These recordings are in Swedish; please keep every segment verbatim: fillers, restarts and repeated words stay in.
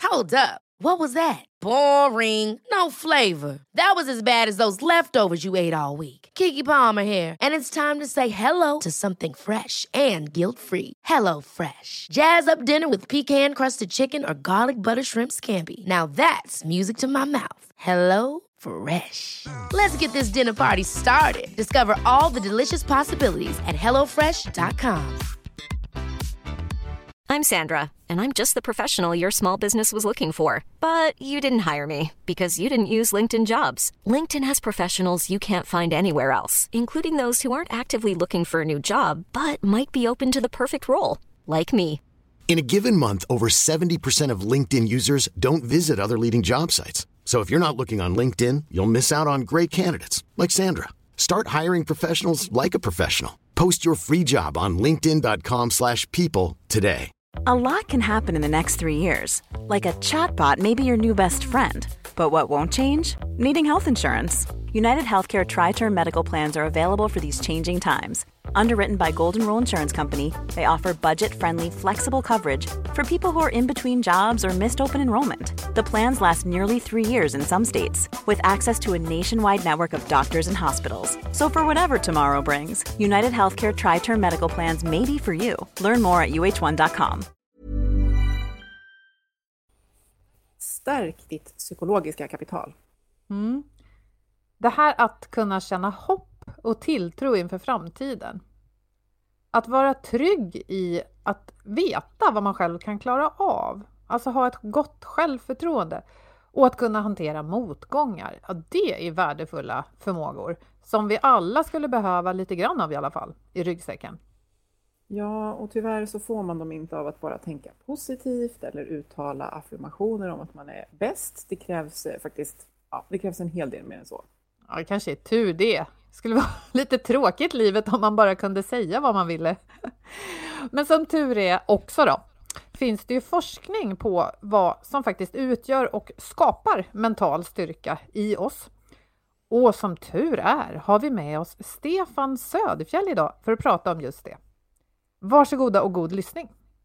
Hold up. What was that? Boring. No flavor. That was as bad as those leftovers you ate all week. Keke Palmer here, and it's time to say hello to something fresh and guilt-free. Hello Fresh. Jazz up dinner with pecan-crusted chicken or garlic butter shrimp scampi. Now that's music to my mouth. Hello Fresh. Let's get this dinner party started. Discover all the delicious possibilities at hello fresh dot com. I'm Sandra, and I'm just the professional your small business was looking for. But you didn't hire me because you didn't use LinkedIn Jobs. LinkedIn has professionals you can't find anywhere else, including those who aren't actively looking for a new job, but might be open to the perfect role, like me. In a given month, over seventy percent of LinkedIn users don't visit other leading job sites. So if you're not looking on LinkedIn, you'll miss out on great candidates like Sandra. Start hiring professionals like a professional. Post your free job on linkedin dot com slash people today. A lot can happen in the next three years. Like a chatbot may be your new best friend. But what won't change? Needing health insurance. United Healthcare Tri-Term Medical Plans are available for these changing times. Underwritten by Golden Rule Insurance Company, they offer budget-friendly, flexible coverage for people who are in between jobs or missed open enrollment. The plans last nearly three years in some states, with access to a nationwide network of doctors and hospitals. So for whatever tomorrow brings, United Healthcare Tri-Term Medical Plans may be for you. Learn more at u h one dot com. Stärk ditt psykologiska kapital. Mm. Det här att kunna känna hopp och tilltro inför framtiden. Att vara trygg i att veta vad man själv kan klara av. Alltså ha ett gott självförtroende. Och att kunna hantera motgångar. Ja, det är värdefulla förmågor. Som vi alla skulle behöva lite grann av i alla fall. I ryggsäcken. Ja, och tyvärr så får man dem inte av att bara tänka positivt. Eller uttala affirmationer om att man är bäst. Det krävs eh, faktiskt ja, det krävs en hel del mer än så. Ja, det kanske är tur det. Det skulle vara lite tråkigt livet om man bara kunde säga vad man ville. Men som tur är också då, finns det ju forskning på vad som faktiskt utgör och skapar mental styrka i oss. Och som tur är har vi med oss Stefan Söderfjell idag för att prata om just det. Varsågoda och god lyssning.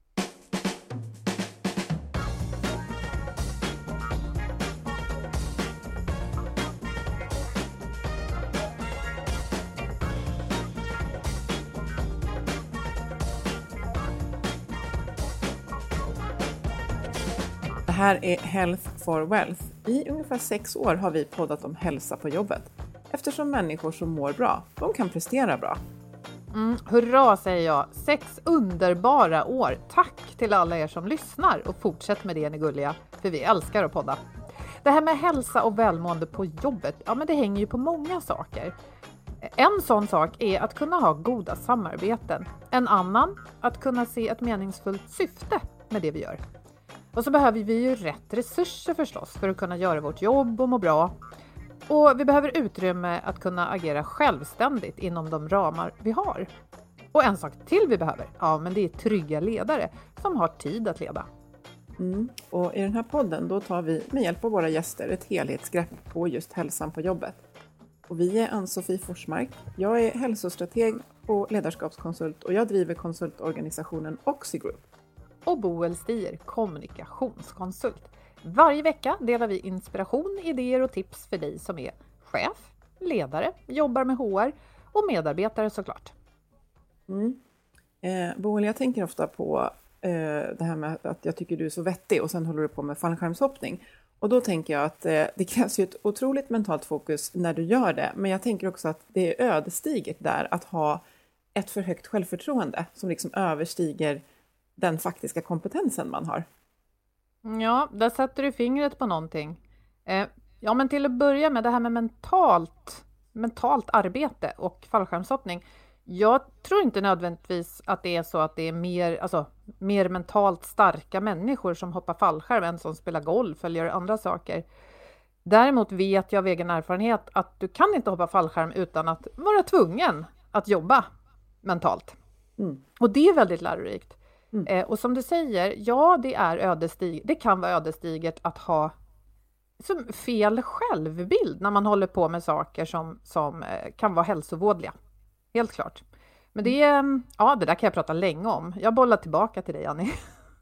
Det här är Health for Wealth. I ungefär sex år har vi poddat om hälsa på jobbet. Eftersom människor som mår bra, de kan prestera bra. Mm, hurra säger jag. Sex underbara år. Tack till alla er som lyssnar och fortsätt med det ni gulliga. För vi älskar att podda. Det här med hälsa och välmående på jobbet, ja men det hänger ju på många saker. En sån sak är att kunna ha goda samarbeten. En annan, att kunna se ett meningsfullt syfte med det vi gör. Och så behöver vi ju rätt resurser förstås för att kunna göra vårt jobb och må bra. Och vi behöver utrymme att kunna agera självständigt inom de ramar vi har. Och en sak till vi behöver, ja men det är trygga ledare som har tid att leda. Mm. Och i den här podden då tar vi med hjälp av våra gäster ett helhetsgrepp på just hälsan på jobbet. Och vi är Ann-Sofie Forsmark. Jag är hälsostrateg och ledarskapskonsult och jag driver konsultorganisationen Oxigroup. Och Boel Stier, kommunikationskonsult. Varje vecka delar vi inspiration, idéer och tips för dig som är chef, ledare, jobbar med H R och medarbetare såklart. Mm. Eh, Boel, jag tänker ofta på eh, det här med att jag tycker du är så vettig och sen håller du på med fallskärmshoppning. Och då tänker jag att eh, det krävs ju ett otroligt mentalt fokus när du gör det. Men jag tänker också att det är ödesdigert där att ha ett för högt självförtroende som liksom överstiger den faktiska kompetensen man har. Ja, där sätter du fingret på någonting. Eh, ja, men till att börja med det här med mentalt, mentalt arbete och fallskärmshoppning. Jag tror inte nödvändigtvis att det är så att det är mer, alltså, mer mentalt starka människor som hoppar fallskärm än som spelar golf eller gör andra saker. Däremot vet jag av egen erfarenhet att du kan inte hoppa fallskärm utan att vara tvungen att jobba mentalt. Mm. Och det är väldigt lärorikt. Mm. Eh, och som du säger, ja det är ödestig, det kan vara ödesdigert att ha som fel självbild när man håller på med saker som, som eh, kan vara hälsovådliga. Helt klart. Men det, ja, det där kan jag prata länge om. Jag bollar tillbaka till dig, Annie.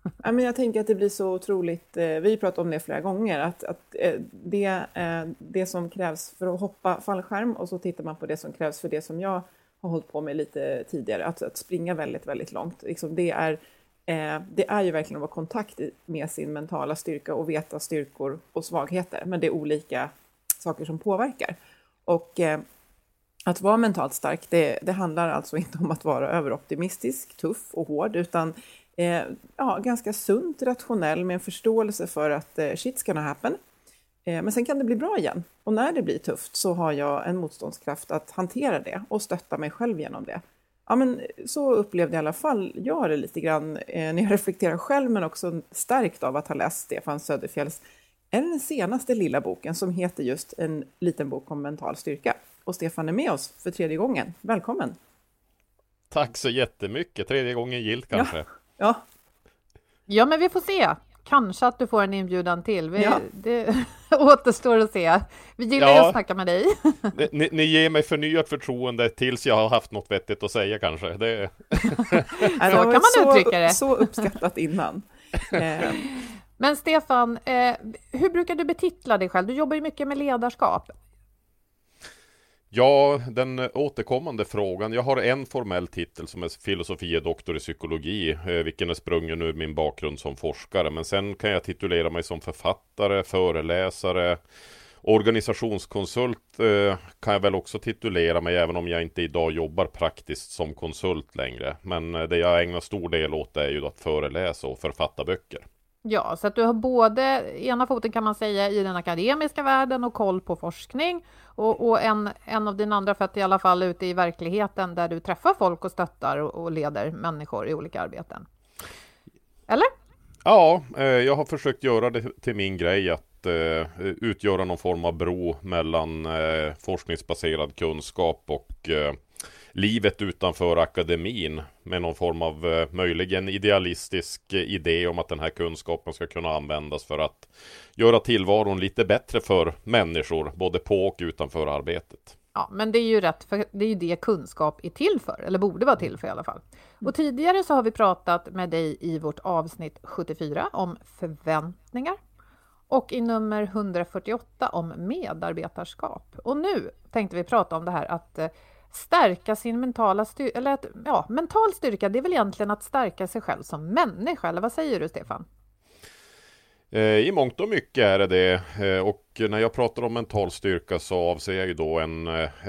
Ja, men jag tänker att det blir så otroligt, eh, vi har pratat om det flera gånger, att, att eh, det, eh, det som krävs för att hoppa fallskärm, och så tittar man på det som krävs för det som jag har hållit på med lite tidigare, att, att springa väldigt, väldigt långt. Liksom det, är, eh, det är ju verkligen att vara i kontakt med sin mentala styrka och veta styrkor och svagheter, men det är olika saker som påverkar. Och eh, att vara mentalt stark, det, det handlar alltså inte om att vara överoptimistisk, tuff och hård, utan eh, ja, ganska sunt, rationell, med en förståelse för att eh, shit's gonna happen. Eh, men sen kan det bli bra igen. Och när det blir tufft så har jag en motståndskraft att hantera det och stötta mig själv genom det. Ja, men så upplevde jag i alla fall jag det lite grann eh, när jag reflekterar själv, men också stärkt av att ha läst Stefan Söderfjälls, den senaste lilla boken som heter just En liten bok om mental styrka. Och Stefan är med oss för tredje gången. Välkommen! Tack så jättemycket. Tredje gången gilt kanske. Ja, ja. Ja, men vi får se. Kanske att du får en inbjudan till. Vi, Ja. Det återstår att se. Vi gillar ju Ja. att snacka med dig. Ni, ni ger mig förnyat förtroende tills jag har haft något vettigt att säga kanske. Det... Ja, Så det var kan man så, uttrycka det. Så uppskattat innan. Eh, Men Stefan, eh, hur brukar du betitla dig själv? Du jobbar ju mycket med ledarskap. Ja, den återkommande frågan. Jag har en formell titel som är filosofie doktor i psykologi, eh, vilken är sprungen ur min bakgrund som forskare. Men sen kan jag titulera mig som författare, föreläsare, organisationskonsult eh, kan jag väl också titulera mig, även om jag inte idag jobbar praktiskt som konsult längre. Men eh, det jag ägnar stor del åt är ju att föreläsa och författa böcker. Ja, så att du har både ena foten kan man säga i den akademiska världen och koll på forskning, och, och en, en av dina andra fötter i alla fall ute i verkligheten där du träffar folk och stöttar och, och leder människor i olika arbeten. Eller? Ja, eh, jag har försökt göra det till min grej att eh, utgöra någon form av bro mellan eh, forskningsbaserad kunskap och eh, livet utanför akademin, med någon form av eh, möjligen idealistisk eh, idé om att den här kunskapen ska kunna användas för att göra tillvaron lite bättre för människor, både på och utanför arbetet. Ja, men det är ju rätt, för det är ju det kunskap är till för, eller borde vara till för i alla fall. Och tidigare så har vi pratat med dig i vårt avsnitt sjuttiofyra om förväntningar och i nummer hundrafyrtioåtta om medarbetarskap. Och nu tänkte vi prata om det här att eh, stärka sin mentala styrka, eller att, ja, mental styrka, det är väl egentligen att stärka sig själv som människa, eller vad säger du, Stefan? I mångt och mycket är det det, och när jag pratar om mental styrka så avser jag ju då en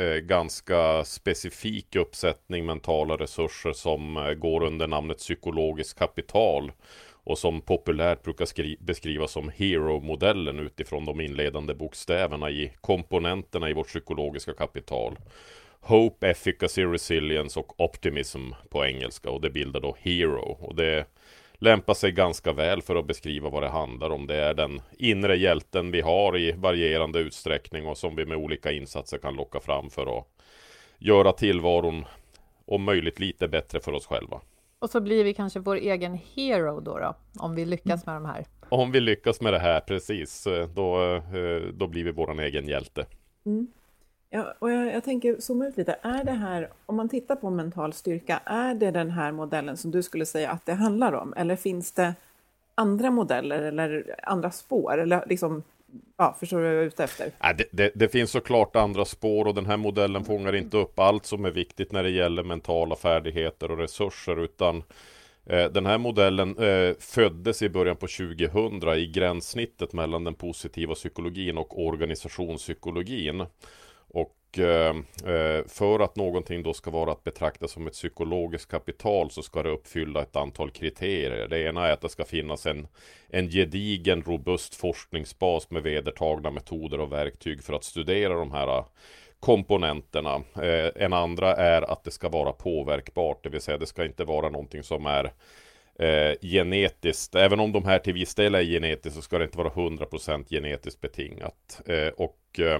ganska specifik uppsättning mentala resurser som går under namnet psykologiskt kapital och som populärt brukar skri- beskrivas som hero-modellen utifrån de inledande bokstäverna i komponenterna i vårt psykologiska kapital. Hope, efficacy, resilience och optimism på engelska, och det bildar då hero, och det lämpar sig ganska väl för att beskriva vad det handlar om. Det är den inre hjälten vi har i varierande utsträckning och som vi med olika insatser kan locka fram för att göra tillvaron om möjligt lite bättre för oss själva. Och så blir vi kanske vår egen hero då, då om vi lyckas med de här. Om vi lyckas med det här, precis, då, då blir vi vår egen hjälte. Mm. Ja, och jag, jag tänker zooma ut lite. Är det här, om man tittar på mental styrka, är det den här modellen som du skulle säga att det handlar om? Eller finns det andra modeller eller andra spår? Eller liksom, ja, förstår du vad jag är ute efter? Ja, det, det, det finns såklart andra spår, och den här modellen fångar inte upp allt som är viktigt när det gäller mentala färdigheter och resurser, utan eh, den här modellen eh, föddes i början på tjugohundra i gränssnittet mellan den positiva psykologin och organisationspsykologin. Och eh, för att någonting då ska vara att betrakta som ett psykologiskt kapital så ska det uppfylla ett antal kriterier. Det ena är att det ska finnas en, en gedigen, robust forskningsbas med vedertagna metoder och verktyg för att studera de här komponenterna. Eh, en andra är att det ska vara påverkbart, det vill säga det ska inte vara någonting som är eh, genetiskt. Även om de här till viss del är genetiskt så ska det inte vara hundra procent genetiskt betingat. Eh, och eh,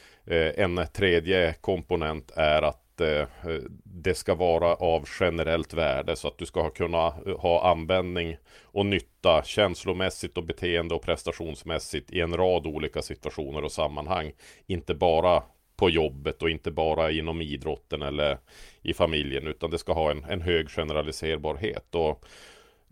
En tredje komponent är att eh, det ska vara av generellt värde, så att du ska kunna ha användning och nytta känslomässigt och beteende- och prestationsmässigt i en rad olika situationer och sammanhang. Inte bara på jobbet och inte bara inom idrotten eller i familjen, utan det ska ha en, en hög generaliserbarhet. Och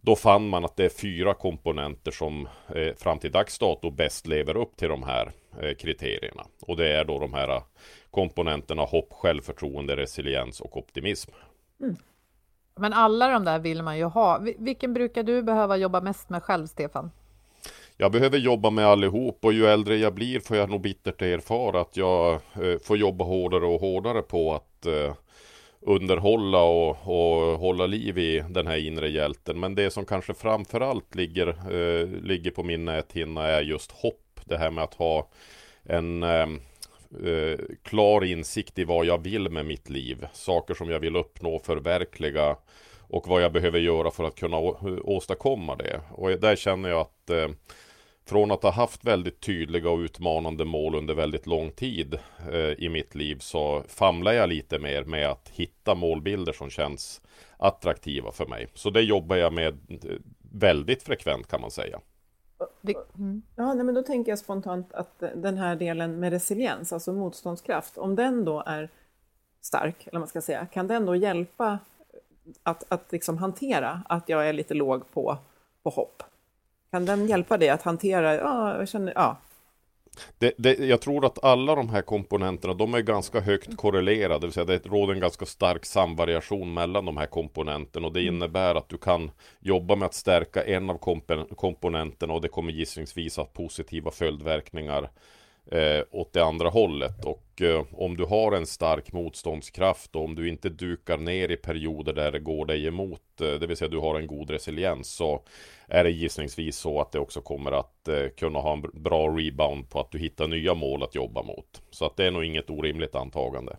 då fann man att det är fyra komponenter som eh, fram till dags dato bäst lever upp till de här eh, kriterierna. Och det är då de här komponenterna hopp, självförtroende, resiliens och optimism. Mm. Men alla de där vill man ju ha. Vilken brukar du behöva jobba mest med själv, Stefan? Jag behöver jobba med allihop, och ju äldre jag blir får jag nog bittert erfara att jag eh, får jobba hårdare och hårdare på att eh, underhålla och, och hålla liv i den här inre hjälten. Men det som kanske framförallt ligger, eh, ligger på min näthinna är just hopp. Det här med att ha en eh, eh, klar insikt i vad jag vill med mitt liv. Saker som jag vill uppnå, förverkliga, och vad jag behöver göra för att kunna å- åstadkomma det. Och där känner jag att eh, från att ha haft väldigt tydliga och utmanande mål under väldigt lång tid eh, i mitt liv, så famlar jag lite mer med att hitta målbilder som känns attraktiva för mig. Så det jobbar jag med eh, väldigt frekvent, kan man säga. Mm. Ja, nej, men då tänker jag spontant att den här delen med resiliens, alltså motståndskraft, om den då är stark, eller man ska säga, kan den då hjälpa att, att liksom hantera att jag är lite låg på, på hopp? Kan den hjälpa dig att hantera, ja, jag känner, ja. Det, det, jag tror att alla de här komponenterna, de är ganska högt korrelerade, det vill säga det råder en ganska stark samvariation mellan de här komponenterna, och det innebär att du kan jobba med att stärka en av komp- komponenterna och det kommer gissningsvis ha positiva följdverkningar eh, åt det andra hållet. Och eh, om du har en stark motståndskraft och om du inte dukar ner i perioder där det går dig emot, eh, det vill säga du har en god resiliens, så är det gissningsvis så att det också kommer att eh, kunna ha en bra rebound på att du hittar nya mål att jobba mot. Så att det är nog inget orimligt antagande.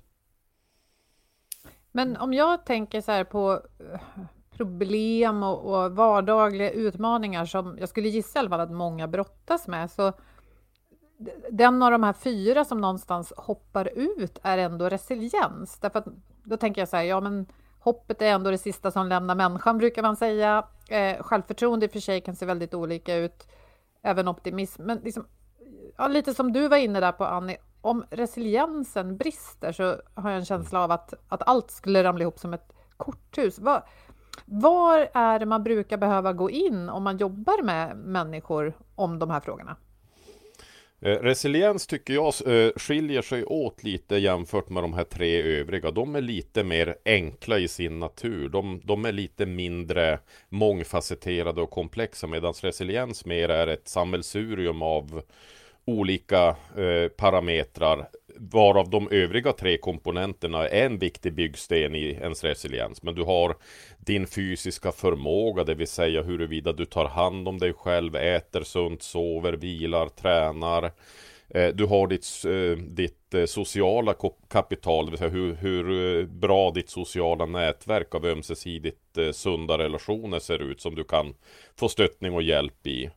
Men om jag tänker så här på problem och, och vardagliga utmaningar som jag skulle gissa i alla fall att många brottas med, så den av de här fyra som någonstans hoppar ut är ändå resiliens. Därför att då tänker jag så här, ja men hoppet är ändå det sista som lämnar människan, brukar man säga. Eh, självförtroende i och för sig kan se väldigt olika ut. Även optimism. Men liksom, ja, lite som du var inne där på, Annie. Om resiliensen brister så har jag en känsla av att, att allt skulle ramla ihop som ett korthus. Var, var är det man brukar behöva gå in om man jobbar med människor om de här frågorna? Eh, resiliens tycker jag eh, skiljer sig åt lite jämfört med de här tre övriga. De är lite mer enkla i sin natur. De, de är lite mindre mångfacetterade och komplexa, medan resiliens mer är ett sammelsurium av olika eh, parametrar, varav de övriga tre komponenterna är en viktig byggsten i ens resiliens. Men du har din fysiska förmåga, det vill säga huruvida du tar hand om dig själv, äter sunt, sover, vilar, tränar. Eh, du har ditt, eh, ditt eh, sociala kapital, det vill säga hur, hur eh, bra ditt sociala nätverk av ömsesidigt eh, sunda relationer ser ut, som du kan få stöttning och hjälp i.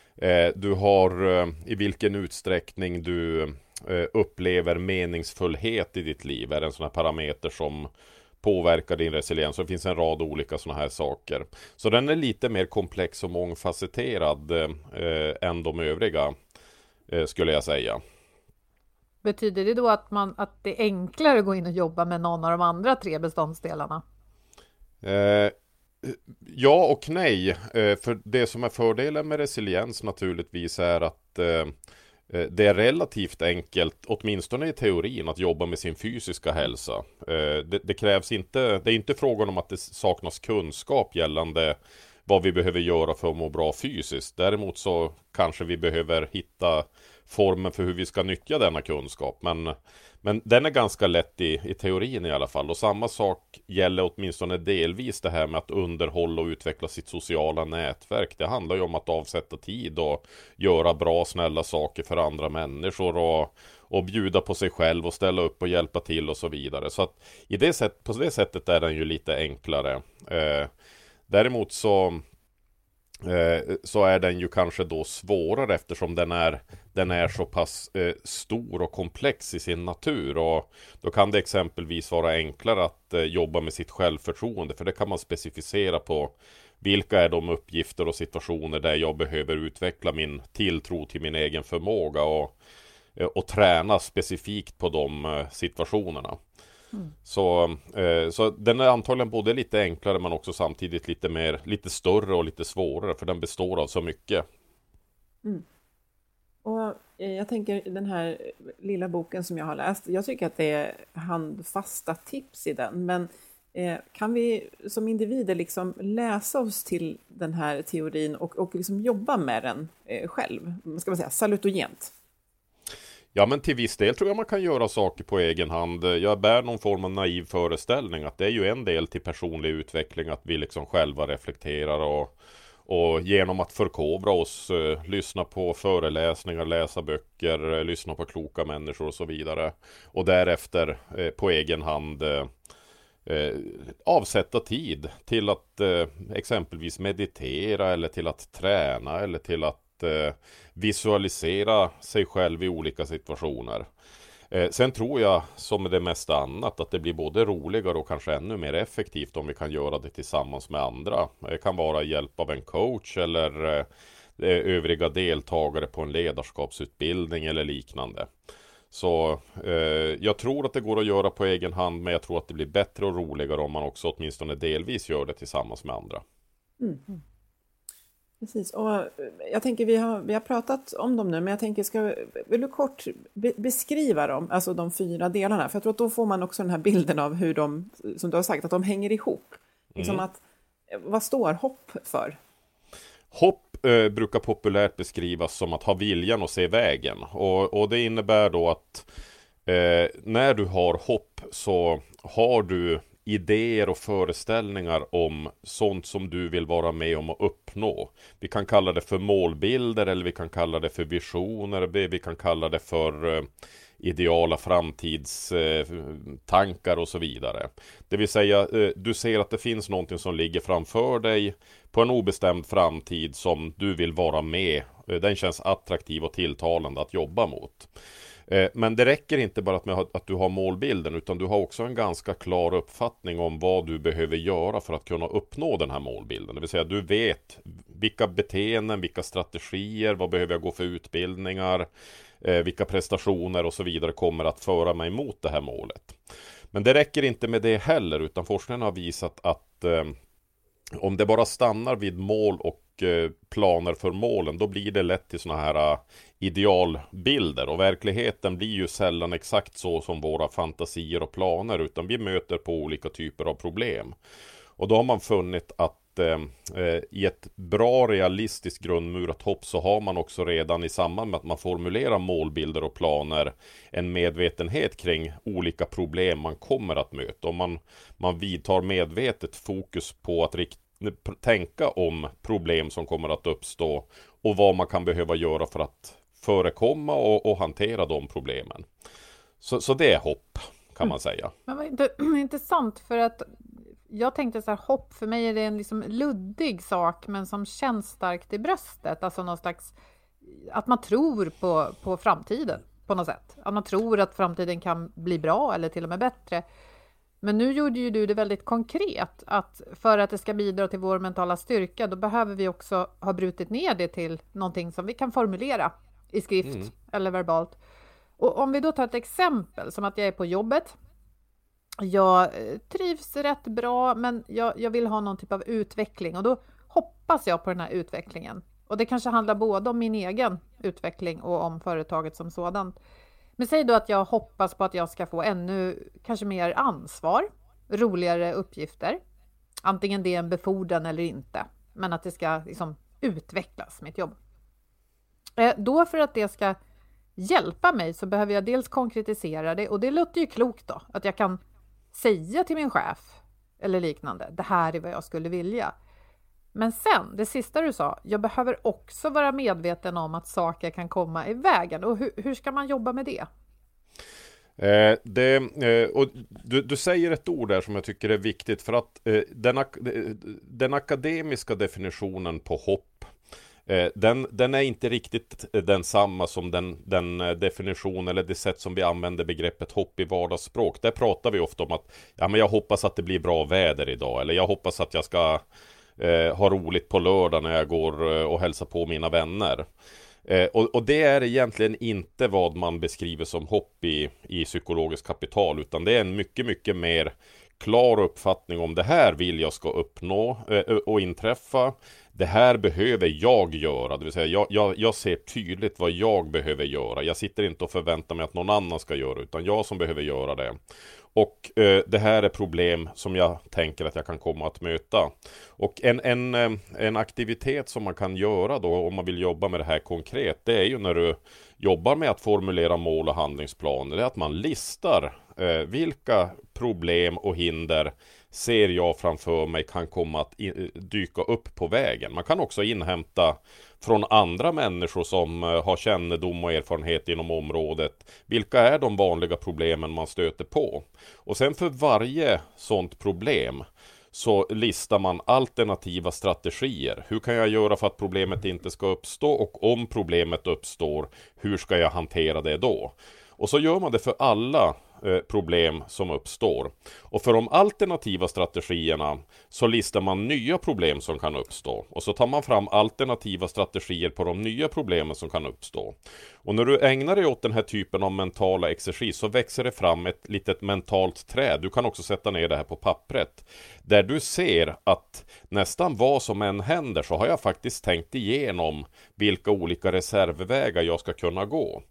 Du har i vilken utsträckning du upplever meningsfullhet i ditt liv är en sån här parameter som påverkar din resiliens. Så det finns en rad olika såna här saker. Så den är lite mer komplex och mångfacetterad eh, än de övriga, eh, skulle jag säga. Betyder det då att, man, att det är enklare att gå in och jobba med någon av de andra tre beståndsdelarna? Eh, Ja och nej, för det som är fördelen med resiliens naturligtvis är att det är relativt enkelt, åtminstone i teorin, att jobba med sin fysiska hälsa. Det, det krävs inte, det är inte frågan om att det saknas kunskap gällande vad vi behöver göra för att må bra fysiskt. Däremot så kanske vi behöver hitta formen för hur vi ska nyttja denna kunskap. Men, men den är ganska lätt i, i teorin i alla fall. Och samma sak gäller åtminstone delvis det här med att underhålla och utveckla sitt sociala nätverk. Det handlar ju om att avsätta tid och göra bra, snälla saker för andra människor och, och bjuda på sig själv och ställa upp och hjälpa till och så vidare. Så att i det sätt, på det sättet är den ju lite enklare. Eh, däremot så så är den ju kanske då svårare eftersom den är, den är så pass eh, stor och komplex i sin natur, och då kan det exempelvis vara enklare att eh, jobba med sitt självförtroende, för det kan man specificera på vilka är de uppgifter och situationer där jag behöver utveckla min tilltro till min egen förmåga och, eh, och träna specifikt på de eh, situationerna. Mm. Så, eh, så den är antagligen både lite enklare men också samtidigt lite mer, lite större och lite svårare, för den består av så mycket. Mm. Och eh, jag tänker den här lilla boken som jag har läst, jag tycker att det är handfasta tips i den, men eh, kan vi som individer liksom läsa oss till den här teorin och, och liksom jobba med den eh, själv, ska man säga, salutogent? Ja, men till viss del tror jag man kan göra saker på egen hand. Jag bär någon form av naiv föreställning att det är ju en del till personlig utveckling, att vi liksom själva reflekterar och, och genom att förkovra oss, eh, lyssna på föreläsningar, läsa böcker, eh, lyssna på kloka människor och så vidare. Och därefter eh, på egen hand eh, eh, avsätta tid till att eh, exempelvis meditera eller till att träna eller till att visualisera sig själv i olika situationer. Eh, sen tror jag, som med det mesta annat, att det blir både roligare och kanske ännu mer effektivt om vi kan göra det tillsammans med andra. Det kan vara hjälp av en coach eller eh, övriga deltagare på en ledarskapsutbildning eller liknande. Så eh, jag tror att det går att göra på egen hand, men jag tror att det blir bättre och roligare om man också åtminstone delvis gör det tillsammans med andra. Mm. Precis, och jag tänker vi har, vi har pratat om dem nu, men jag tänker, ska, vill du kort be, beskriva dem, alltså de fyra delarna, för jag tror att då får man också den här bilden av hur de, som du har sagt, att de hänger ihop. Liksom mm. att, vad står hopp för? Hopp eh, brukar populärt beskrivas som att ha viljan att se vägen, och, och det innebär då att eh, när du har hopp så har du idéer och föreställningar om sånt som du vill vara med om att uppnå. Vi kan kalla det för målbilder, eller vi kan kalla det för visioner, vi kan kalla det för eh, ideala framtidstankar eh, och så vidare. Det vill säga, eh, du ser att det finns någonting som ligger framför dig på en obestämd framtid som du vill vara med. Eh, den känns attraktiv och tilltalande att jobba mot. Men det räcker inte bara med att du har målbilden, utan du har också en ganska klar uppfattning om vad du behöver göra för att kunna uppnå den här målbilden. Det vill säga, du vet vilka beteenden, vilka strategier, vad behöver jag gå för utbildningar, vilka prestationer och så vidare kommer att föra mig mot det här målet. Men det räcker inte med det heller, utan forskningen har visat att eh, om det bara stannar vid mål och planer för målen, då blir det lätt till såna här idealbilder, och verkligheten blir ju sällan exakt så som våra fantasier och planer, utan vi möter på olika typer av problem. Och då har man funnit att eh, i ett bra realistiskt grundmurat hopp så har man också redan i samband med att man formulerar målbilder och planer en medvetenhet kring olika problem man kommer att möta, och man, man vidtar medvetet fokus på att rikta tänka om problem som kommer att uppstå och vad man kan behöva göra för att förekomma och, och hantera de problemen. Så, så det är hopp, kan man säga. Men vad intressant, för att jag tänkte så här, hopp för mig är det en liksom luddig sak, men som känns starkt i bröstet. Alltså någon slags, att man tror på, på framtiden på något sätt. Att man tror att framtiden kan bli bra eller till och med bättre. Men nu gjorde ju du det väldigt konkret, att för att det ska bidra till vår mentala styrka, då behöver vi också ha brutit ner det till någonting som vi kan formulera i skrift mm. eller verbalt. Och om vi då tar ett exempel, som att jag är på jobbet, jag trivs rätt bra, men jag, jag vill ha någon typ av utveckling, och då hoppas jag på den här utvecklingen. Och det kanske handlar både om min egen utveckling och om företaget som sådant. Men säg då att jag hoppas på att jag ska få ännu kanske mer ansvar, roligare uppgifter. Antingen det är en befordran eller inte. Men att det ska liksom utvecklas, mitt jobb. Eh, då för att det ska hjälpa mig så behöver jag dels konkretisera det. Och det låter ju klokt då. Att jag kan säga till min chef eller liknande, det här är vad jag skulle vilja. Men sen, det sista du sa, jag behöver också vara medveten om att saker kan komma i vägen. Och hur, hur ska man jobba med det? Eh, det eh, och du, du säger ett ord där som jag tycker är viktigt, för att eh, den, ak- den akademiska definitionen på hopp, eh, den, den är inte riktigt densamma som den, den definition eller det sätt som vi använder begreppet hopp i vardagsspråk. Där pratar vi ofta om att ja, men jag hoppas att det blir bra väder idag, eller jag hoppas att jag ska Eh, ha roligt på lördag när jag går eh, och hälsar på mina vänner. Eh, och, och det är egentligen inte vad man beskriver som hopp i, i psykologiskt kapital, utan det är en mycket, mycket mer klar uppfattning om det här vill jag ska uppnå eh, och inträffa. Det här behöver jag göra, det vill säga jag, jag, jag ser tydligt vad jag behöver göra. Jag sitter inte och förväntar mig att någon annan ska göra, utan jag som behöver göra det. Och eh, det här är problem som jag tänker att jag kan komma att möta. Och en, en, en aktivitet som man kan göra då om man vill jobba med det här konkret, det är ju när du jobbar med att formulera mål och handlingsplaner, det är att man listar eh, vilka problem och hinder ser jag framför mig kan komma att in, dyka upp på vägen. Man kan också inhämta från andra människor som uh, har kännedom och erfarenhet inom området. Vilka är de vanliga problemen man stöter på? Och sen för varje sådant problem så listar man alternativa strategier. Hur kan jag göra för att problemet inte ska uppstå? Och om problemet uppstår, hur ska jag hantera det då? Och så gör man det för alla problem som uppstår. Och för de alternativa strategierna så listar man nya problem som kan uppstå. Och så tar man fram alternativa strategier på de nya problemen som kan uppstå. Och när du ägnar dig åt den här typen av mentala exercis så växer det fram ett litet mentalt träd. Du kan också sätta ner det här på pappret. Där du ser att nästan vad som än händer så har jag faktiskt tänkt igenom vilka olika reservvägar jag ska kunna gå.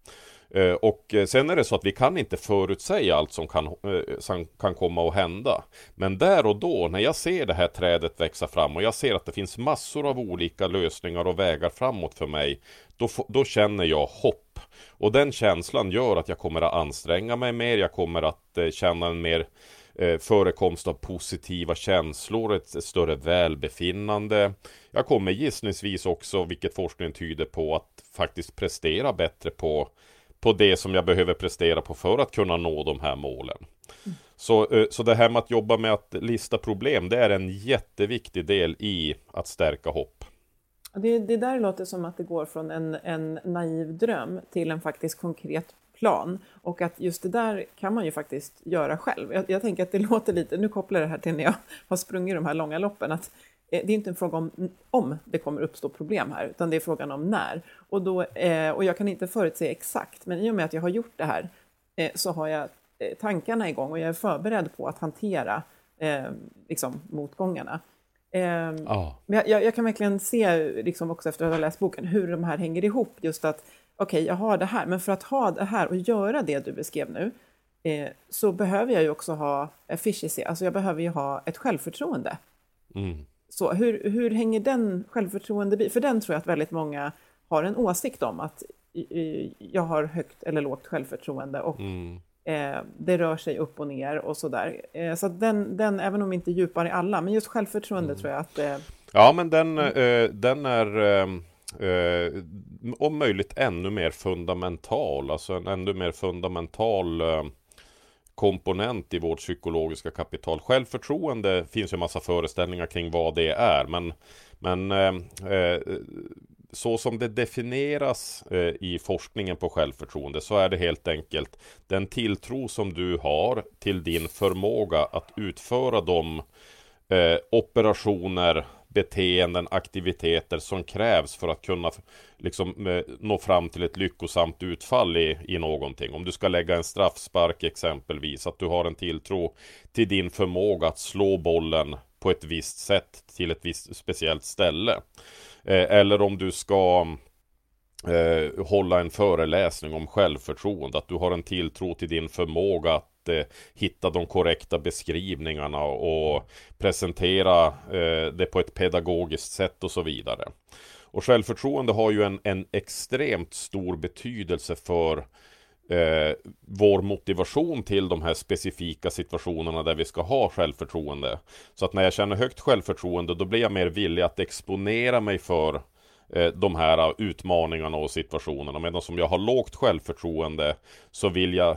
Och sen är det så att vi kan inte förutsäga allt som kan, som kan komma att hända. Men där och då, när jag ser det här trädet växa fram och jag ser att det finns massor av olika lösningar och vägar framåt för mig, då, då känner jag hopp. Och den känslan gör att jag kommer att anstränga mig mer, jag kommer att känna en mer förekomst av positiva känslor, ett större välbefinnande. Jag kommer gissningsvis också, vilket forskningen tyder på, att faktiskt prestera bättre på på det som jag behöver prestera på för att kunna nå de här målen. Mm. Så, så det här med att jobba med att lista problem, det är en jätteviktig del i att stärka hopp. Det, det där låter som att det går från en, en naiv dröm till en faktiskt konkret plan. Och att just det där kan man ju faktiskt göra själv. Jag, jag tänker att det låter lite, nu kopplar det här till när jag har sprungit de här långa loppen, att det är inte en fråga om om det kommer uppstå problem här, utan det är frågan om när. Och, då, eh, och jag kan inte förutse exakt, men i och med att jag har gjort det här eh, så har jag eh, tankarna igång och jag är förberedd på att hantera eh, liksom, motgångarna. Eh, oh. Men jag, jag kan verkligen se liksom, också efter att ha läst boken hur de här hänger ihop. Just att okej, okay, jag har det här, men för att ha det här och göra det du beskrev nu eh, så behöver jag ju också ha efficiency, alltså jag behöver ju ha ett självförtroende. Mm. Så hur, hur hänger den självförtroende? För den tror jag att väldigt många har en åsikt om, att jag har högt eller lågt självförtroende och mm. eh, det rör sig upp och ner och sådär. Eh, så att den, den, även om inte djupar i alla, men just självförtroende mm. tror jag att... Eh, ja, men den, eh, den är eh, om möjligt ännu mer fundamental, alltså en ännu mer fundamental... Eh, komponent i vårt psykologiska kapital. Självförtroende finns ju en massa föreställningar kring vad det är, men, men eh, så som det definieras eh, i forskningen på självförtroende så är det helt enkelt den tilltro som du har till din förmåga att utföra de eh, operationer, beteenden, aktiviteter som krävs för att kunna liksom, eh, nå fram till ett lyckosamt utfall i, i någonting. Om du ska lägga en straffspark exempelvis, att du har en tilltro till din förmåga att slå bollen på ett visst sätt till ett visst speciellt ställe. Eh, eller om du ska eh, hålla en föreläsning om självförtroende, att du har en tilltro till din förmåga att hitta de korrekta beskrivningarna och presentera eh, det på ett pedagogiskt sätt och så vidare. Och självförtroende har ju en, en extremt stor betydelse för eh, vår motivation till de här specifika situationerna där vi ska ha självförtroende. Så att när jag känner högt självförtroende, då blir jag mer villig att exponera mig för eh, de här utmaningarna och situationerna. Medan som jag har lågt självförtroende så vill jag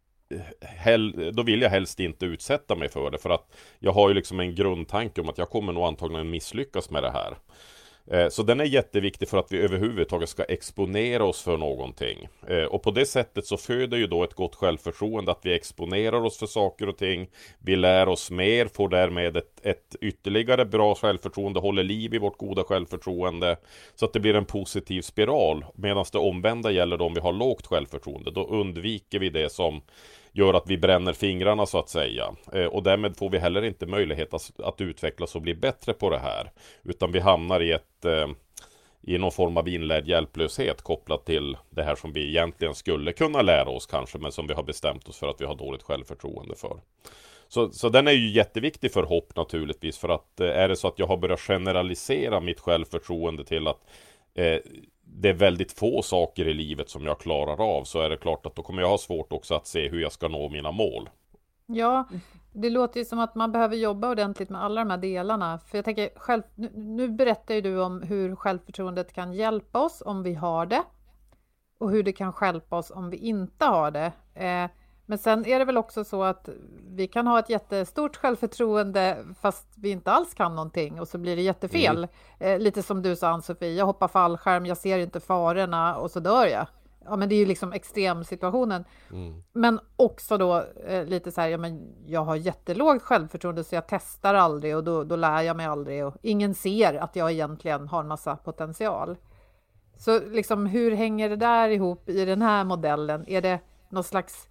Hell, då vill jag helst inte utsätta mig för det, för att jag har ju liksom en grundtanke om att jag kommer nog antagligen misslyckas med det här. Så den är jätteviktig för att vi överhuvudtaget ska exponera oss för någonting. Och på det sättet så föder ju då ett gott självförtroende att vi exponerar oss för saker och ting. Vi lär oss mer, får därmed ett, ett ytterligare bra självförtroende, håller liv i vårt goda självförtroende. Så att det blir en positiv spiral. Medan det omvända gäller då om vi har lågt självförtroende. Då undviker vi det som gör att vi bränner fingrarna så att säga. Eh, och därmed får vi heller inte möjlighet att, att utvecklas och bli bättre på det här. Utan vi hamnar i ett eh, i någon form av inlärd hjälplöshet kopplat till det här som vi egentligen skulle kunna lära oss kanske, men som vi har bestämt oss för att vi har dåligt självförtroende för. Så, så den är ju jätteviktig för hopp naturligtvis, för att eh, är det så att jag har börjat generalisera mitt självförtroende till att eh, det är väldigt få saker i livet som jag klarar av, så är det klart att då kommer jag ha svårt också att se hur jag ska nå mina mål. Ja, det låter ju som att man behöver jobba ordentligt med alla de här delarna. För jag tänker, själv, nu, nu berättar ju du om hur självförtroendet kan hjälpa oss om vi har det. Och hur det kan hjälpa oss om vi inte har det. Eh, men sen är det väl också så att vi kan ha ett jättestort självförtroende fast vi inte alls kan någonting. Och så blir det jättefel. Mm. Eh, lite som du sa, Ann-Sofie, jag hoppar fallskärm, jag ser inte farorna och så dör jag. Ja, men det är ju liksom extremsituationen. Mm. Men också då eh, lite så här, ja, men jag har jättelågt självförtroende så jag testar aldrig och då, då lär jag mig aldrig. Och ingen ser att jag egentligen har en massa potential. Så liksom, hur hänger det där ihop i den här modellen? Är det någon slags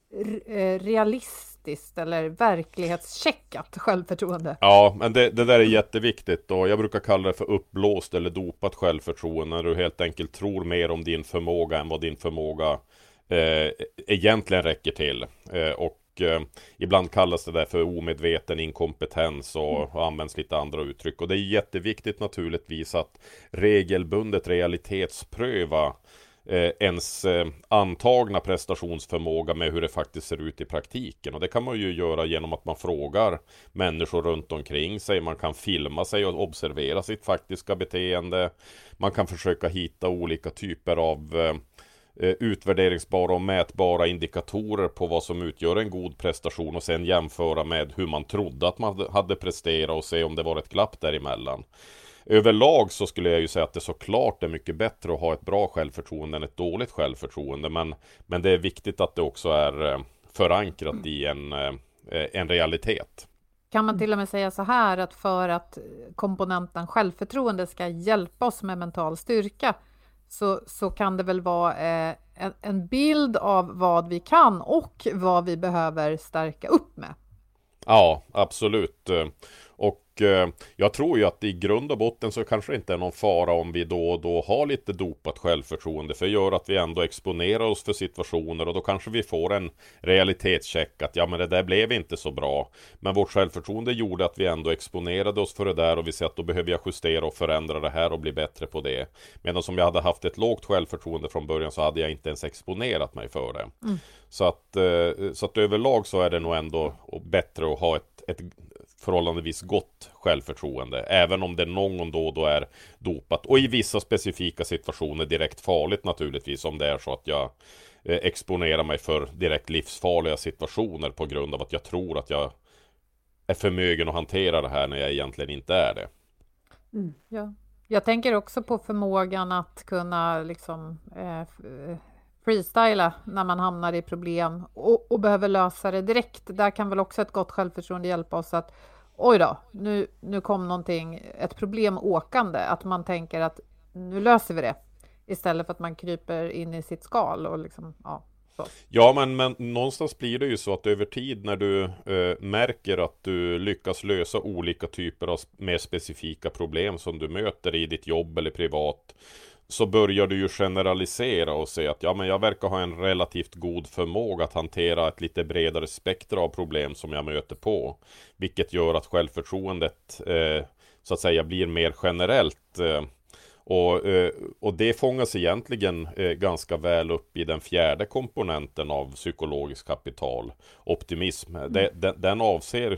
r- realistiskt eller verklighetscheckat självförtroende? Ja, men det, det där är jätteviktigt och jag brukar kalla det för uppblåst eller dopat självförtroende, när du helt enkelt tror mer om din förmåga än vad din förmåga eh, egentligen räcker till. Eh, och eh, ibland kallas det där för omedveten inkompetens och, och används lite andra uttryck. Och det är jätteviktigt naturligtvis att regelbundet realitetspröva Eh, ens eh, antagna prestationsförmåga med hur det faktiskt ser ut i praktiken. Och det kan man ju göra genom att man frågar människor runt omkring sig. Man kan filma sig och observera sitt faktiska beteende. Man kan försöka hitta olika typer av eh, utvärderingsbara och mätbara indikatorer på vad som utgör en god prestation och sen jämföra med hur man trodde att man hade presterat och se om det var ett glapp däremellan. Överlag så skulle jag ju säga att det såklart är mycket bättre att ha ett bra självförtroende än ett dåligt självförtroende. Men, men det är viktigt att det också är förankrat i en, en realitet. Kan man till och med säga så här att för att komponenten självförtroende ska hjälpa oss med mental styrka så, så kan det väl vara eh, en, en bild av vad vi kan och vad vi behöver stärka upp med? Ja, absolut. Och eh, jag tror ju att i grund och botten så kanske det inte är någon fara om vi då och då har lite dopat självförtroende, för det gör att vi ändå exponerar oss för situationer och då kanske vi får en realitetscheck att ja, men det där blev inte så bra. Men vårt självförtroende gjorde att vi ändå exponerade oss för det där och vi ser att då behöver jag justera och förändra det här och bli bättre på det. Medan om jag hade haft ett lågt självförtroende från början så hade jag inte ens exponerat mig för det. Mm. Så, att, eh, så att överlag så är det nog ändå bättre att ha ett, ett förhållandevis gott självförtroende, även om det någon gång då och då är dopat och i vissa specifika situationer direkt farligt naturligtvis, om det är så att jag eh, exponerar mig för direkt livsfarliga situationer på grund av att jag tror att jag är förmögen att hantera det här när jag egentligen inte är det. Mm. Ja. Jag tänker också på förmågan att kunna liksom eh, freestyla när man hamnar i problem och, och behöver lösa det direkt. Där kan väl också ett gott självförtroende hjälpa oss att oj då, nu, nu kom någonting, ett problem åkande. Att man tänker att nu löser vi det. Istället för att man kryper in i sitt skal och liksom, ja. Så. Ja, men, men någonstans blir det ju så att över tid när du eh, märker att du lyckas lösa olika typer av mer specifika problem som du möter i ditt jobb eller privat, så börjar du ju generalisera och säga att ja, men jag verkar ha en relativt god förmåga att hantera ett lite bredare spektra av problem som jag möter på. Vilket gör att självförtroendet eh, så att säga blir mer generellt. Eh, och, eh, och det fångas egentligen eh, ganska väl upp i den fjärde komponenten av psykologiskt kapital, optimism. Mm. Det, den, den avser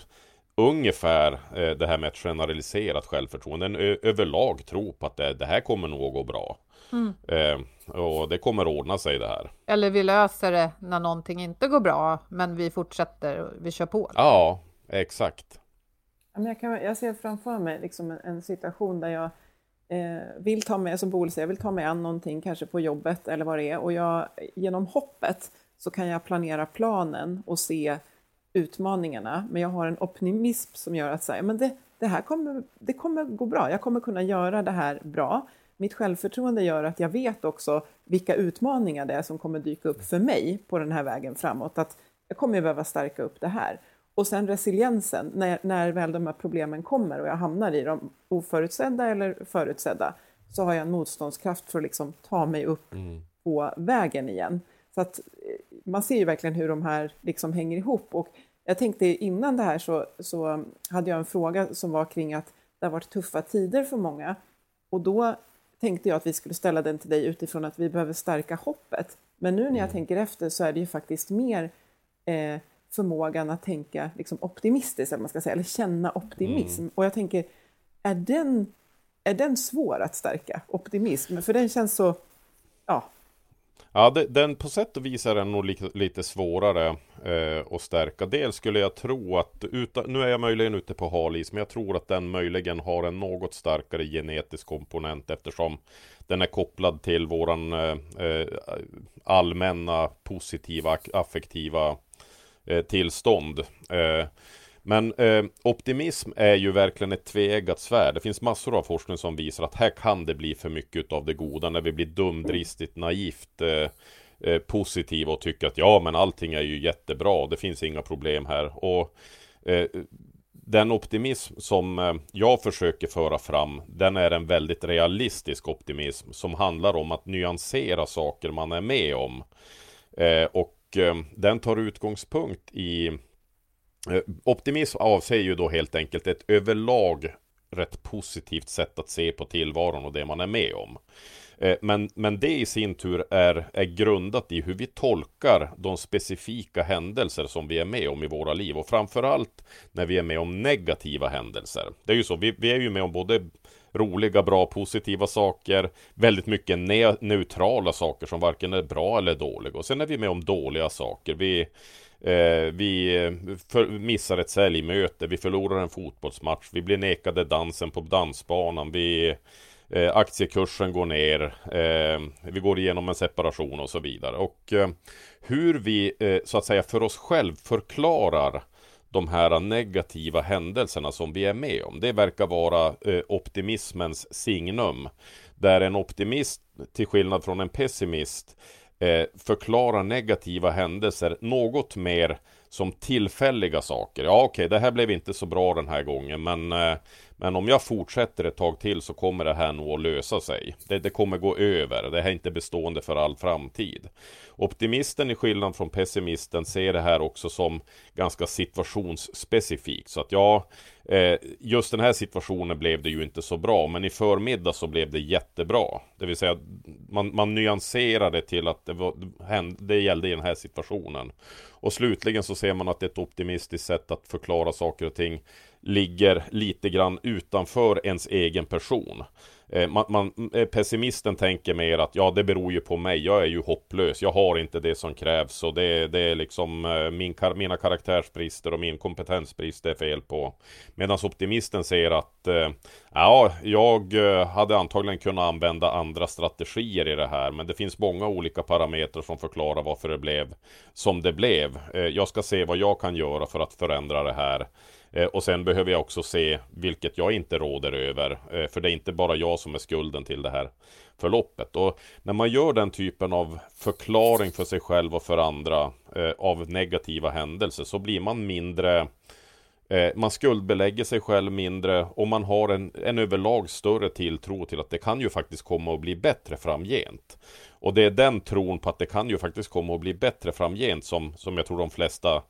ungefär eh, det här med ett generaliserat självförtroende. En ö- överlag tro på att det, det här kommer nog att gå bra. Mm. Eh, och det kommer ordna sig det här. Eller vi löser det när någonting inte går bra, men vi fortsätter, vi kör på. Ja, exakt. Jag, kan, jag ser framför mig liksom en, en situation där jag eh, vill ta med, som Boel säger, vill ta med an någonting kanske på jobbet eller vad det är. Och jag, genom hoppet så kan jag planera planen och se utmaningarna. Men jag har en optimism som gör att säga, men det, det här kommer, det kommer gå bra. Jag kommer kunna göra det här bra. Mitt självförtroende gör att jag vet också vilka utmaningar det är som kommer dyka upp för mig på den här vägen framåt. Att jag kommer ju behöva stärka upp det här. Och sen resiliensen, när, när väl de här problemen kommer och jag hamnar i de oförutsedda eller förutsedda, så har jag en motståndskraft för att liksom ta mig upp mm. på vägen igen. Så att man ser ju verkligen hur de här liksom hänger ihop. Och jag tänkte innan det här så, så hade jag en fråga som var kring att det har varit tuffa tider för många. Och då tänkte jag att vi skulle ställa den till dig utifrån att vi behöver stärka hoppet. Men nu när jag mm. tänker efter så är det ju faktiskt mer eh, förmågan att tänka liksom optimistiskt, eller man ska säga, eller känna optimism. Mm. Och jag tänker, är den, är den svår att stärka, optimism? För den känns så, ja... Ja, det, den på sätt och vis är den nog lite, lite svårare eh, att stärka. Dels skulle jag tro att, utan, nu är jag möjligen ute på halis, men jag tror att den möjligen har en något starkare genetisk komponent eftersom den är kopplad till våran eh, allmänna positiva, affektiva eh, tillstånd. Eh, Men eh, optimism är ju verkligen ett tveeggat svärd. Det finns massor av forskning som visar att här kan det bli för mycket av det goda när vi blir dumdristigt, naivt eh, eh, positiva och tycker att ja, men allting är ju jättebra, det finns inga problem här. Och eh, den optimism som eh, jag försöker föra fram, den är en väldigt realistisk optimism som handlar om att nyansera saker man är med om. Eh, och eh, den tar utgångspunkt i optimism avser ju då helt enkelt ett överlag rätt positivt sätt att se på tillvaron och det man är med om. Men, men det i sin tur är, är grundat i hur vi tolkar de specifika händelser som vi är med om i våra liv. Och framförallt när vi är med om negativa händelser. Det är ju så, vi, vi är ju med om både roliga, bra, positiva saker, väldigt mycket ne- neutrala saker som varken är bra eller dåliga. Och sen är vi med om dåliga saker. Vi... Eh, vi för, missar ett säljmöte, vi förlorar en fotbollsmatch, vi blir nekade dansen på dansbanan, vi, eh, aktiekursen går ner, eh, vi går igenom en separation och så vidare. Och eh, hur vi eh, så att säga för oss själv förklarar de här negativa händelserna som vi är med om, det verkar vara eh, optimismens signum. Där en optimist, till skillnad från en pessimist, förklara negativa händelser något mer som tillfälliga saker. Ja, okej, okay, det här blev inte så bra den här gången, men, men om jag fortsätter ett tag till så kommer det här nog att lösa sig. Det, det kommer gå över, det här är inte bestående för all framtid. Optimisten i skillnad från pessimisten ser det här också som ganska situationsspecifikt. Så att ja, just den här situationen blev det ju inte så bra, men i förmiddag så blev det jättebra. Det vill säga man, man nyanserade till att det, var, det gällde i den här situationen. Och slutligen så ser man att ett optimistiskt sätt att förklara saker och ting ligger lite grann utanför ens egen person. Man, man, pessimisten tänker mer att ja, det beror ju på mig, jag är ju hopplös, jag har inte det som krävs och det, det är liksom min, mina karaktärsbrister och min kompetensbrist är fel på. Medan optimisten säger att ja, jag hade antagligen kunnat använda andra strategier i det här, men det finns många olika parametrar som förklarar varför det blev som det blev. Jag ska se vad jag kan göra för att förändra det här. Och sen behöver jag också se vilket jag inte råder över. För det är inte bara jag som är skulden till det här förloppet. Och när man gör den typen av förklaring för sig själv och för andra eh, av negativa händelser, så blir man mindre... Eh, man skuldbelägger sig själv mindre och man har en, en överlag större tilltro till att det kan ju faktiskt komma att bli bättre framgent. Och det är den tron på att det kan ju faktiskt komma att bli bättre framgent som, som jag tror de flesta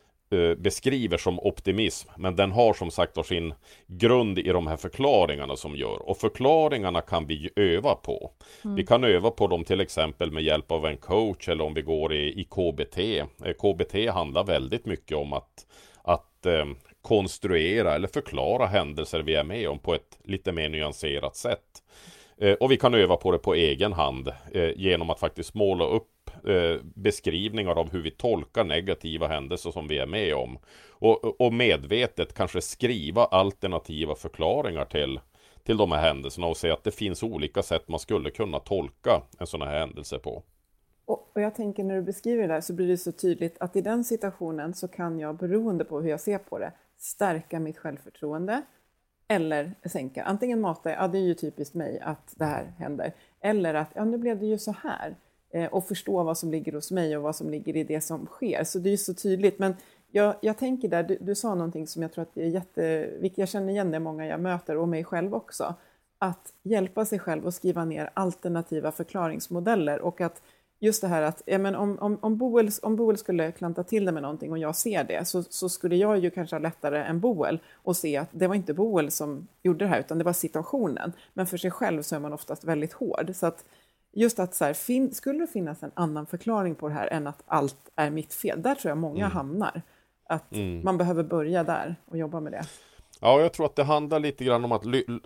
beskriver som optimism, men den har som sagt sin grund i de här förklaringarna som gör, och förklaringarna kan vi öva på. Mm. Vi kan öva på dem till exempel med hjälp av en coach eller om vi går i, i K B T. K B T handlar väldigt mycket om att, att eh, konstruera eller förklara händelser vi är med om på ett lite mer nyanserat sätt. Eh, och vi kan öva på det på egen hand eh, genom att faktiskt måla upp beskrivningar av hur vi tolkar negativa händelser som vi är med om och, och medvetet kanske skriva alternativa förklaringar till, till de här händelserna och se att det finns olika sätt man skulle kunna tolka en sån här händelse på. Och, och jag tänker när du beskriver det där så blir det så tydligt att i den situationen så kan jag, beroende på hur jag ser på det, stärka mitt självförtroende eller sänka. Antingen mata, ja det är ju typiskt mig att det här händer. Eller att, ja nu blev det ju så här. Eh, och förstå vad som ligger hos mig och vad som ligger i det som sker. Så det är ju så tydligt. Men jag, jag tänker där, du, du sa någonting som jag tror att är jätteviktigt. Jag känner igen det många jag möter och mig själv också. Att hjälpa sig själv och skriva ner alternativa förklaringsmodeller. Och att just det här att ja, men om, om, om, Boel, om Boel skulle klanta till det med någonting och jag ser det så, så skulle jag ju kanske ha lättare än Boel och se att det var inte Boel som gjorde det här utan det var situationen. Men för sig själv så är man oftast väldigt hård. Så att just att så här, fin, skulle det finnas en annan förklaring på det här än att allt är mitt fel. Där tror jag många mm. hamnar. Att mm. man behöver börja där och jobba med det. Ja, jag tror att det handlar lite grann om att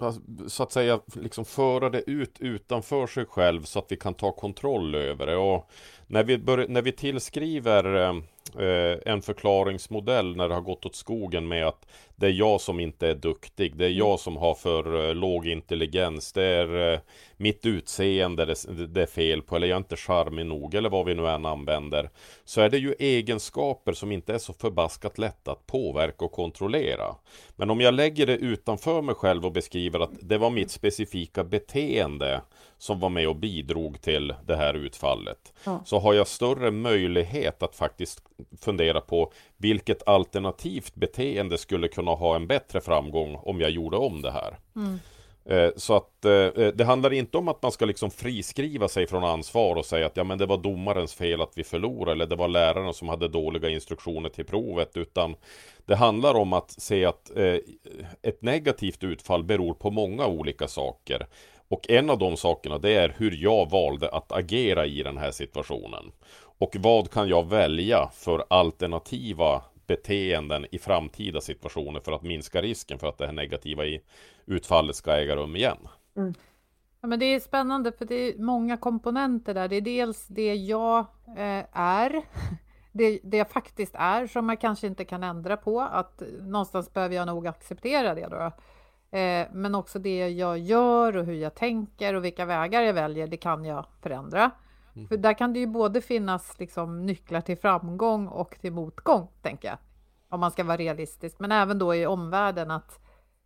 så att säga liksom föra det ut utanför sig själv så att vi kan ta kontroll över det. Och när vi, bör, när vi tillskriver eh, en förklaringsmodell när det har gått åt skogen med att det är jag som inte är duktig, det är jag som har för eh, låg intelligens, det är eh, mitt utseende det, det är fel på, eller jag är inte charmig nog, eller vad vi nu än använder, så är det ju egenskaper som inte är så förbaskat lätt att påverka och kontrollera. Men om jag lägger det utanför mig själv och beskriver att det var mitt specifika beteende som var med och bidrog till det här utfallet, ja. Så har jag större möjlighet att faktiskt fundera på vilket alternativt beteende skulle kunna ha en bättre framgång om jag gjorde om det här. Mm. Eh, så att eh, det handlar inte om att man ska liksom friskriva sig från ansvar och säga att ja, men det var domarens fel att vi förlorade eller det var läraren som hade dåliga instruktioner till provet, utan det handlar om att se att eh, ett negativt utfall beror på många olika saker. Och en av de sakerna det är hur jag valde att agera i den här situationen. Och vad kan jag välja för alternativa beteenden i framtida situationer för att minska risken för att det här negativa i utfallet ska äga rum igen. Mm. Ja, men det är spännande för det är många komponenter där. Det är dels det jag eh, är, det, det jag faktiskt är som man kanske inte kan ändra på. Att någonstans behöver jag nog acceptera det då. Eh, men också det jag gör och hur jag tänker och vilka vägar jag väljer, det kan jag förändra. Mm. För där kan det ju både finnas liksom nycklar till framgång och till motgång, tänker jag. Om man ska vara realistisk. Men även då i omvärlden att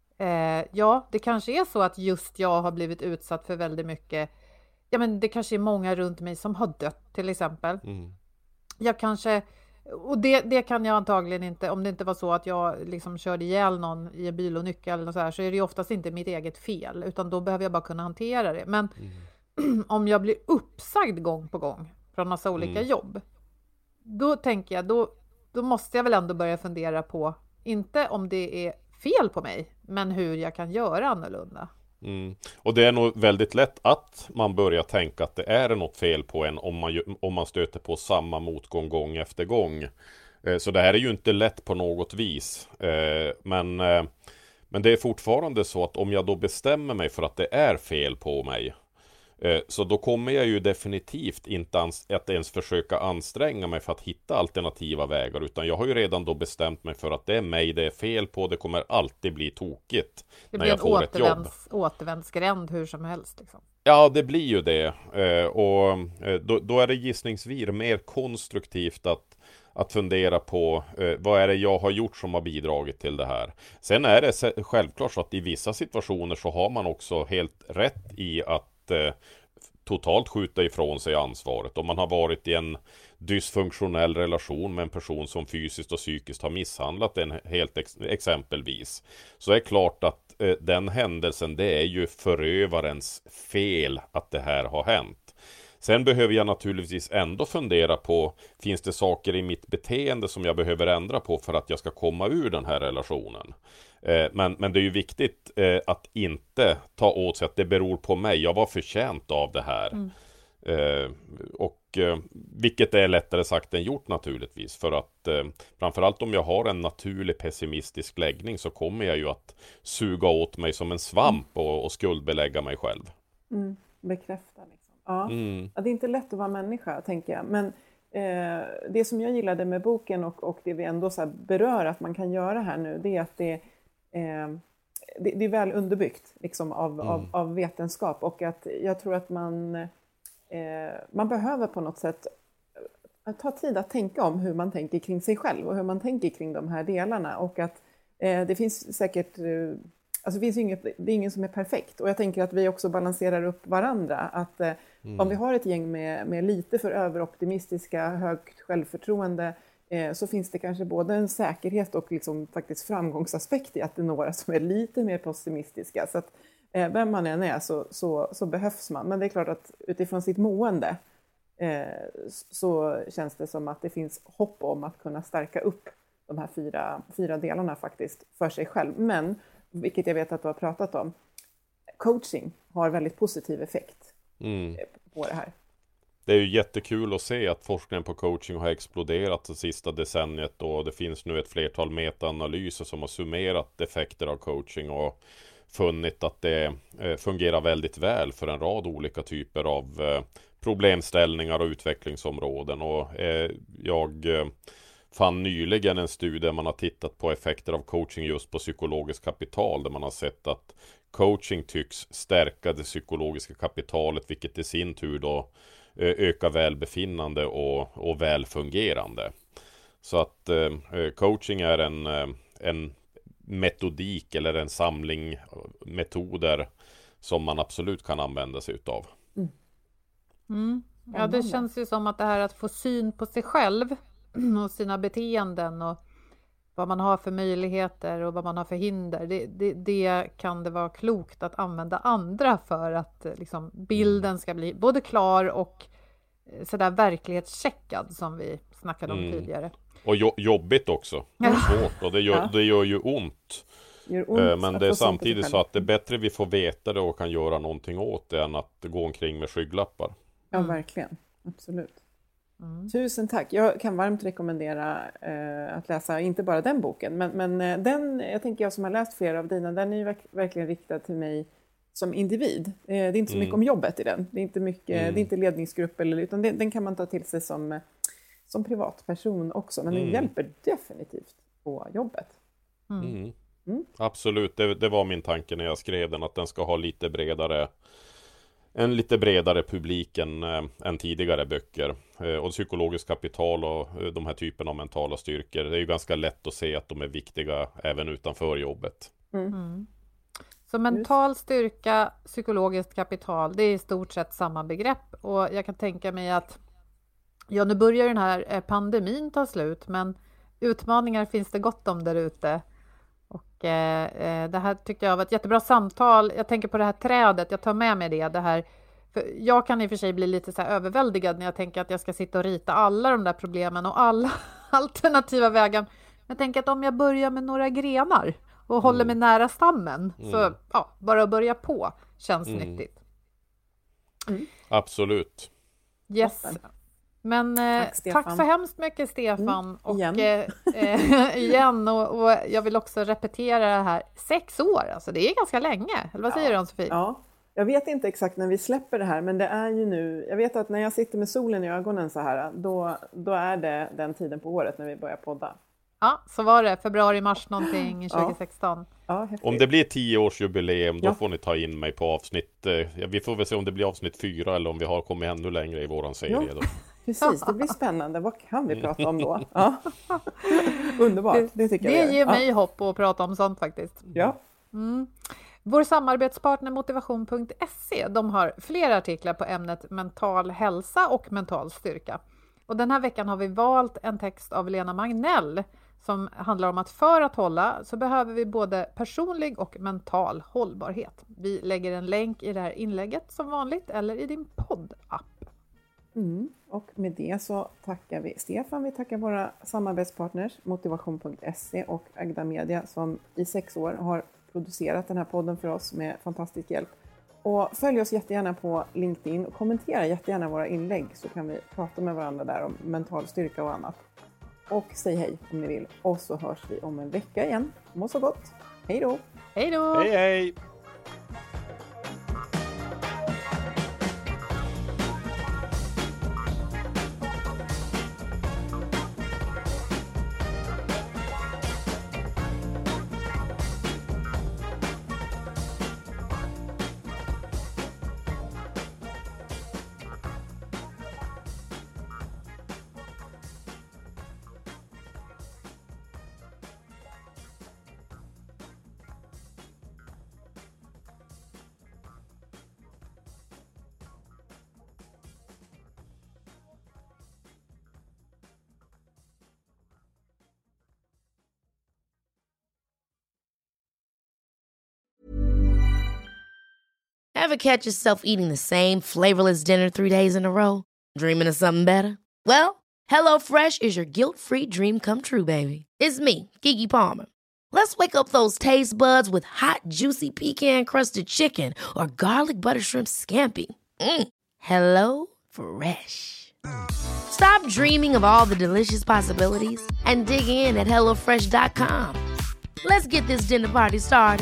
eh, ja, det kanske är så att just jag har blivit utsatt för väldigt mycket. Ja, men det kanske är många runt mig som har dött till exempel. Mm. Jag kanske, och det, det kan jag antagligen inte, om det inte var så att jag liksom körde ihjäl någon i en bilolycka eller något så här, så är det ju oftast inte mitt eget fel. Utan då behöver jag bara kunna hantera det. Men mm. om jag blir uppsagd gång på gång från massa olika mm. jobb, då tänker jag, då, då måste jag väl ändå börja fundera på, inte om det är fel på mig, men hur jag kan göra annorlunda. Mm. Och det är nog väldigt lätt att man börjar tänka att det är något fel på en om man, om man stöter på samma motgång gång efter gång. Eh, så det här är ju inte lätt på något vis. Eh, men, eh, men det är fortfarande så att om jag då bestämmer mig för att det är fel på mig, så då kommer jag ju definitivt inte att ens försöka anstränga mig för att hitta alternativa vägar, utan jag har ju redan då bestämt mig för att det är mig det är fel på, det kommer alltid bli tokigt det när jag får ett jobb. Det blir en återvändsgränd hur som helst liksom. Ja, det blir ju det. Och då, då är det gissningsvis mer konstruktivt att Att fundera på eh, vad är det jag har gjort som har bidragit till det här. Sen är det självklart så att i vissa situationer så har man också helt rätt i att eh, totalt skjuta ifrån sig ansvaret. Om man har varit i en dysfunktionell relation med en person som fysiskt och psykiskt har misshandlat en helt ex- exempelvis, så är det klart att eh, den händelsen, det är ju förövarens fel att det här har hänt. Sen behöver jag naturligtvis ändå fundera på, finns det saker i mitt beteende som jag behöver ändra på för att jag ska komma ur den här relationen. Eh, men, men det är ju viktigt eh, att inte ta åt sig att det beror på mig. Jag var förtjänt av det här. Mm. Eh, och eh, vilket är lättare sagt än gjort naturligtvis. För att eh, framförallt om jag har en naturlig pessimistisk läggning så kommer jag ju att suga åt mig som en svamp och, och skuldbelägga mig själv. Mm. Bekräfta liksom. Ja. Mm. Ja, det är inte lätt att vara människa, tänker jag. Men eh, det som jag gillade med boken och, och det vi ändå så här berör att man kan göra här nu, det är att det, eh, det, det är väl underbyggt liksom, av, Mm. av, av vetenskap. Och att jag tror att man, eh, man behöver på något sätt att ta tid att tänka om hur man tänker kring sig själv och hur man tänker kring de här delarna. Och att eh, det finns säkert, eh, alltså det finns inget, det är ingen som är perfekt. Och jag tänker att vi också balanserar upp varandra. Att eh, mm. om vi har ett gäng med, med lite för överoptimistiska, högt självförtroende, eh, så finns det kanske både en säkerhet och liksom faktiskt framgångsaspekt i att det är några som är lite mer pessimistiska. Så att eh, vem man än är så, så, så behövs man. Men det är klart att utifrån sitt mående så känns det som att det finns hopp om att kunna stärka upp de här fyra, fyra delarna faktiskt för sig själv. Men, vilket jag vet att du har pratat om, coaching har väldigt positiv effekt mm. på det här. Det är ju jättekul att se att forskningen på coaching har exploderat det sista decenniet, och det finns nu ett flertal metaanalyser som har summerat effekter av coaching och funnit att det fungerar väldigt väl för en rad olika typer av problemställningar och utvecklingsområden. Och eh, jag eh, fann nyligen en studie där man har tittat på effekter av coaching just på psykologiskt kapital, där man har sett att coaching tycks stärka det psykologiska kapitalet, vilket i sin tur då eh, ökar välbefinnande och, och välfungerande. Så att eh, coaching är en, en metodik eller en samling metoder som man absolut kan använda sig utav. Mm. Mm. Ja, det känns ju som att det här att få syn på sig själv och sina beteenden och vad man har för möjligheter och vad man har för hinder, det, det, det kan det vara klokt att använda andra för att liksom, bilden ska bli både klar och sådär verklighetscheckad som vi snackade om mm. tidigare. Och jo- jobbigt också. Det är svårt och det gör, ja. det gör ju ont. Gör ont men det är samtidigt så att det är bättre vi får veta det och kan göra någonting åt det än att gå omkring med skygglappar. Ja, verkligen. Absolut. Mm. Tusen tack. Jag kan varmt rekommendera eh, att läsa inte bara den boken, men, men eh, den, jag tänker jag som har läst flera av dina, den är ju verk- verkligen riktad till mig som individ. Eh, det är inte så mycket mm. om jobbet i den. Det är inte mycket, mm. det är inte ledningsgrupp eller, utan det, den kan man ta till sig som, som privatperson också, men mm. den hjälper definitivt på jobbet. Mm. Mm. Mm. Absolut, det, det var min tanke när jag skrev den, att den ska ha lite bredare en lite bredare publik än, äh, än tidigare böcker. Äh, och psykologiskt kapital och äh, de här typerna av mentala styrkor, det är ju ganska lätt att se att de är viktiga även utanför jobbet. Mm. Mm. Så mental styrka, psykologiskt kapital, det är i stort sett samma begrepp. Och jag kan tänka mig att ja, nu börjar den här pandemin ta slut, men utmaningar finns det gott om där ute. Och eh, det här tyckte jag var ett jättebra samtal. Jag tänker på det här trädet, jag tar med mig det. det här. För jag kan i och för sig bli lite så här överväldigad när jag tänker att jag ska sitta och rita alla de där problemen och alla alternativa vägar. Men jag tänker att om jag börjar med några grenar och mm. håller mig nära stammen, mm. så ja, bara att börja på känns mm. nyttigt. Mm. Absolut. Yes. Men tack, eh, tack så hemskt mycket, Stefan. Mm, och igen, eh, igen och, och jag vill också repetera det här. Sex år, alltså det är ganska länge. Eller vad säger ja, du, Ann-Sofie? Ja, jag vet inte exakt när vi släpper det här, men det är ju nu. Jag vet att när jag sitter med solen i ögonen så här, då, då är det den tiden på året när vi börjar podda. Ja, så var det. Februari, mars någonting tjugo sexton. Ja. Ja, om det blir tioårsjubileum, då ja. får ni ta in mig på avsnitt. Eh, vi får väl se om det blir avsnitt fyra eller om vi har kommit ännu längre i våran serie ja. då. Precis, det blir spännande. Vad kan vi prata om då? Ja. Underbart, det tycker det jag. Det ger mig ja. hopp att prata om sånt faktiskt. Ja. Mm. Vår samarbetspartner motivation punkt se, de har flera artiklar på ämnet mental hälsa och mental styrka. Och den här veckan har vi valt en text av Lena Magnell som handlar om att för att hålla så behöver vi både personlig och mental hållbarhet. Vi lägger en länk i det här inlägget som vanligt eller i din poddapp. Mm. Och med det så tackar vi Stefan, vi tackar våra samarbetspartners motivation punkt se och Agda Media som i sex år har producerat den här podden för oss med fantastisk hjälp. Och följ oss jättegärna på LinkedIn och kommentera jättegärna våra inlägg så kan vi prata med varandra där om mental styrka och annat. Och säg hej om ni vill. Och så hörs vi om en vecka igen. Må så gott. Hej då! Hej då! Hej hej! Ever catch yourself eating the same flavorless dinner three days in a row? Dreaming of something better? Well, HelloFresh is your guilt-free dream come true, baby. It's me, Keke Palmer. Let's wake up those taste buds with hot, juicy pecan-crusted chicken or garlic butter shrimp scampi. Mm. Hello Fresh. Stop dreaming of all the delicious possibilities and dig in at hello fresh dot com. Let's get this dinner party started.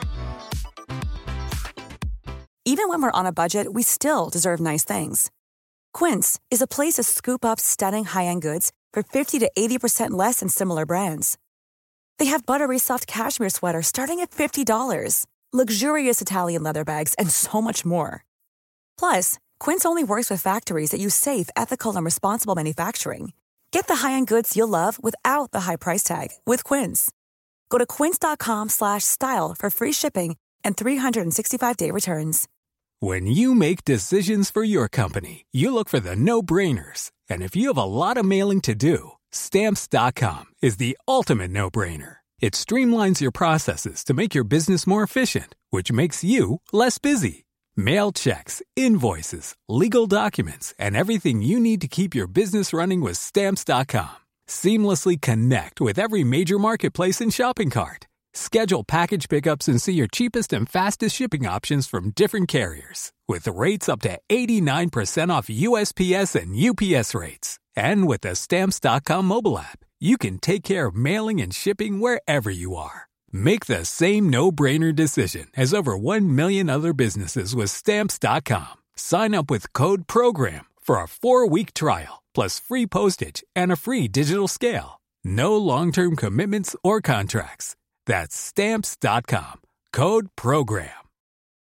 Even when we're on a budget, we still deserve nice things. Quince is a place to scoop up stunning high-end goods for fifty to eighty percent less than similar brands. They have buttery soft cashmere sweaters starting at fifty dollars, luxurious Italian leather bags, and so much more. Plus, Quince only works with factories that use safe, ethical, and responsible manufacturing. Get the high-end goods you'll love without the high price tag with Quince. Go to quince.com slash style for free shipping and three sixty-five day returns. When you make decisions for your company, you look for the no-brainers. And if you have a lot of mailing to do, Stamps dot com is the ultimate no-brainer. It streamlines your processes to make your business more efficient, which makes you less busy. Mail checks, invoices, legal documents, and everything you need to keep your business running with Stamps dot com. Seamlessly connect with every major marketplace and shopping cart. Schedule package pickups and see your cheapest and fastest shipping options from different carriers. With rates up to eighty-nine percent off U S P S and U P S rates. And with the Stamps dot com mobile app, you can take care of mailing and shipping wherever you are. Make the same no-brainer decision as over one million other businesses with Stamps dot com. Sign up with code PROGRAM for a four-week trial, plus free postage and a free digital scale. No long-term commitments or contracts. That's Stamps dot com. Code PROGRAM.